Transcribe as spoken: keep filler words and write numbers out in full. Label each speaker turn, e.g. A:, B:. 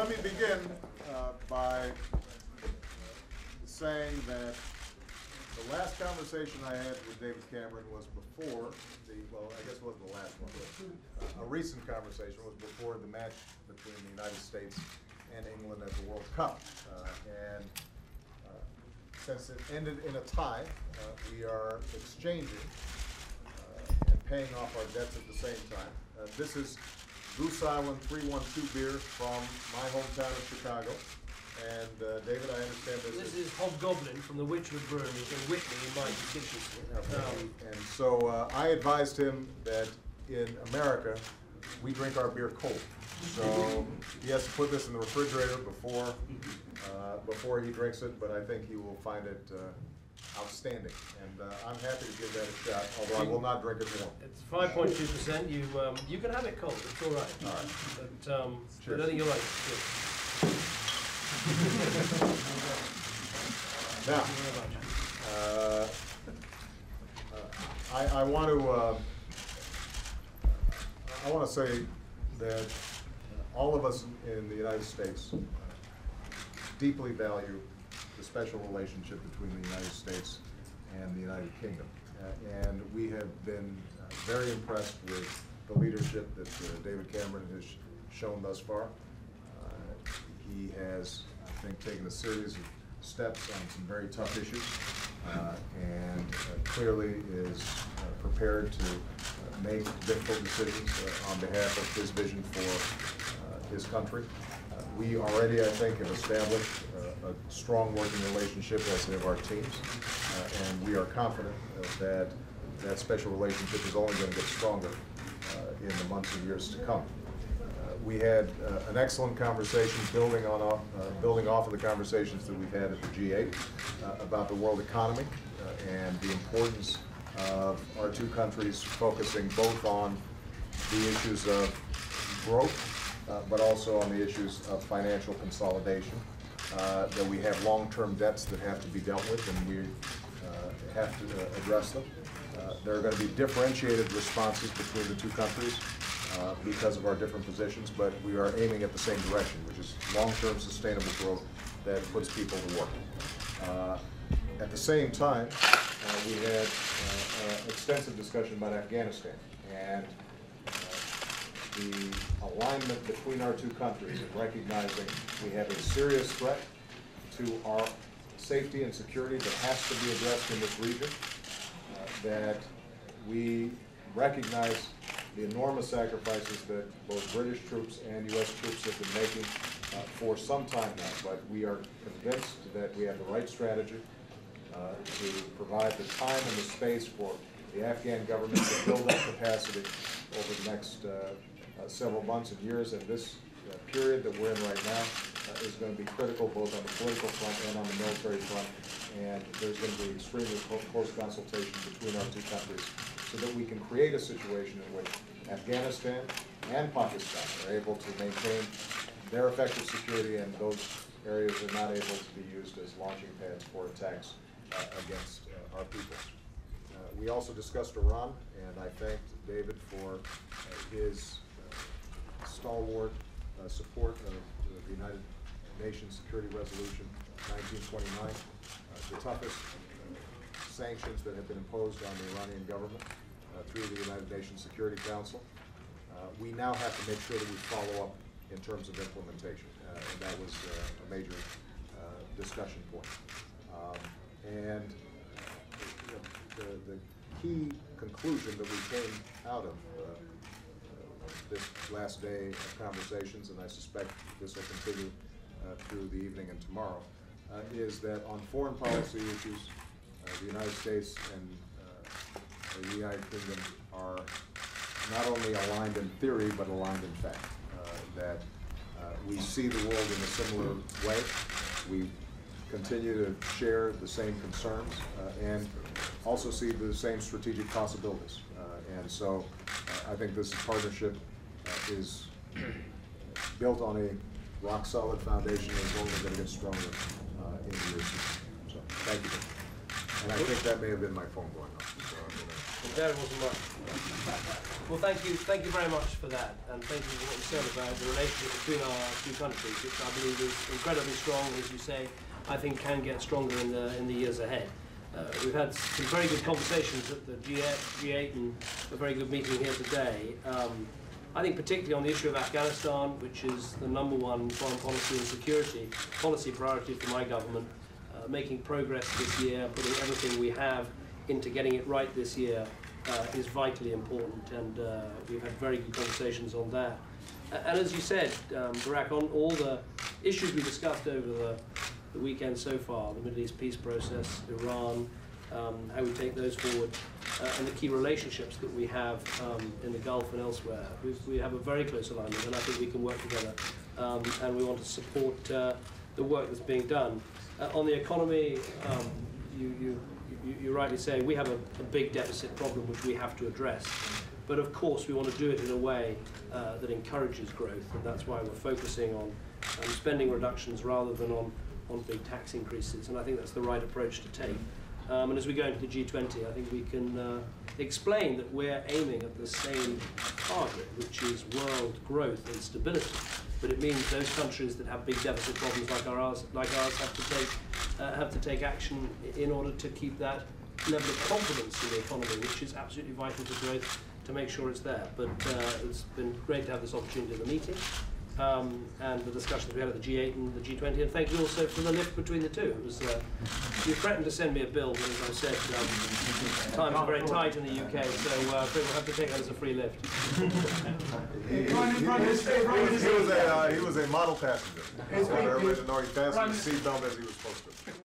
A: let me begin uh, by saying that the last conversation I had with David Cameron was before the, well, I guess it wasn't the last one, but uh, a recent conversation was before the match between the United States and England at the World Cup. Uh, and uh, since it ended in a tie, uh, we are exchanging uh, and paying off our debts at the same time. Uh, this is Goose Island three one two beer from my hometown of Chicago. And uh, David, I understand this,
B: this
A: is...
B: is Hobgoblin from the Witchwood Brewery in Whitney in my constituency.
A: Okay.
B: Um,
A: and so uh, I advised him that in America, we drink our beer cold. So he has to put this in the refrigerator before uh, before he drinks it, but I think he will find it uh, outstanding. And uh, I'm happy to give that a shot, although I will not drink it warm.
B: It's five point two percent. You um, you can have it cold. It's all right.
A: All right.
B: But um, I don't think you'll like it. Cheers.
A: Now, uh, uh, I, I want to uh, I want to say that all of us in the United States deeply value the special relationship between the United States and the United Kingdom, uh, and we have been uh, very impressed with the leadership that uh, David Cameron has sh shown thus far. Uh, he has, I think, taken a series of steps on some very tough issues, uh, and uh, clearly is uh, prepared to uh, make difficult decisions uh, on behalf of his vision for uh, his country. Uh, we already, I think, have established uh, a strong working relationship as have our teams, uh, and we are confident uh, that that special relationship is only going to get stronger uh, in the months and years to come. We had uh, an excellent conversation building on uh, building off of the conversations that we've had at the G eight uh, about the world economy uh, and the importance of our two countries focusing both on the issues of growth, uh, but also on the issues of financial consolidation. Uh, that we have long-term debts that have to be dealt with, and we uh, have to uh, address them. Uh, there are going to be differentiated responses between the two countries Uh, because of our different positions, but we are aiming at the same direction, which is long-term sustainable growth that puts people to work. Uh, at the same time, uh, we had uh, uh, extensive discussion about Afghanistan and uh, the alignment between our two countries in recognizing we have a serious threat to our safety and security that has to be addressed in this region, uh, that we recognize the enormous sacrifices that both British troops and U S troops have been making uh, for some time now, but we are convinced that we have the right strategy uh, to provide the time and the space for the Afghan government to build up capacity over the next uh, uh, several months and years, and this uh, period that we're in right now uh, is going to be critical both on the political front and on the military front, and there's going to be extremely close consultation between our two countries so that we can create a situation in which Afghanistan and Pakistan are able to maintain their effective security, and those areas are not able to be used as launching pads for attacks uh, against uh, our people. Uh, we also discussed Iran, and I thanked David for uh, his uh, stalwart uh, support of uh, the United Nations Security Resolution nineteen twenty-nine, uh, the toughest sanctions that have been imposed on the Iranian government uh, through the United Nations Security Council. Uh, we now have to make sure that we follow up in terms of implementation, uh, and that was uh, a major uh, discussion point. Um, and uh, the, the key conclusion that we came out of uh, uh, this last day of conversations, and I suspect this will continue uh, through the evening and tomorrow, uh, is that on foreign policy issues, Uh, the United States and uh, the United Kingdom are not only aligned in theory, but aligned in fact. Uh, that uh, we see the world in a similar way. We continue to share the same concerns uh, and also see the same strategic possibilities. Uh, and so uh, I think this partnership uh, is built on a rock-solid foundation and is only going to get stronger uh, in the years to come. So thank you. And I think that may have been my phone going off. So
B: There wasn't much. Well, thank you, thank you very much for that, and thank you for what you said about the relationship between our two countries, which I believe is incredibly strong, as you say. I think can get stronger in the in the years ahead. Uh, we've had some very good conversations at the G eight and a very good meeting here today. Um, I think particularly on the issue of Afghanistan, which is the number one foreign policy and security policy priority for my government, uh, making progress this year, putting everything we have into getting it right this year uh, is vitally important, and uh, we've had very good conversations on that. And as you said, um, Barack, on all the issues we discussed over the, the weekend so far, the Middle East peace process, Iran, um, how we take those forward, uh, and the key relationships that we have um, in the Gulf and elsewhere, we, we have a very close alignment, and I think we can work together, um, and we want to support uh, the work that's being done. Uh, on the economy, um, you, you, you, you rightly say we have a, a big deficit problem which we have to address. But of course, we want to do it in a way uh, that encourages growth, and that's why we're focusing on um, spending reductions rather than on, on big tax increases, and I think that's the right approach to take. Um, and as we go into the G twenty, I think we can uh, explain that we're aiming at the same target, which is world growth and stability. But it means those countries that have big deficit problems like ours, like ours have to take, uh, have to take action in order to keep that level of confidence in the economy, which is absolutely vital to growth, to make sure it's there. But uh, it's been great to have this opportunity at the meeting um, and the discussions we had at the G eight and the G twenty. And thank you also for the lift between the two. It was, uh, you threatened to send me a bill, but as I said, um, times are very tight in the U K, so uh, we'll have to take that as a free lift.
A: He, he, he, he, was, he, was a, uh, he was a model passenger. So everybody to know he fastened his seatbelt as he was supposed to.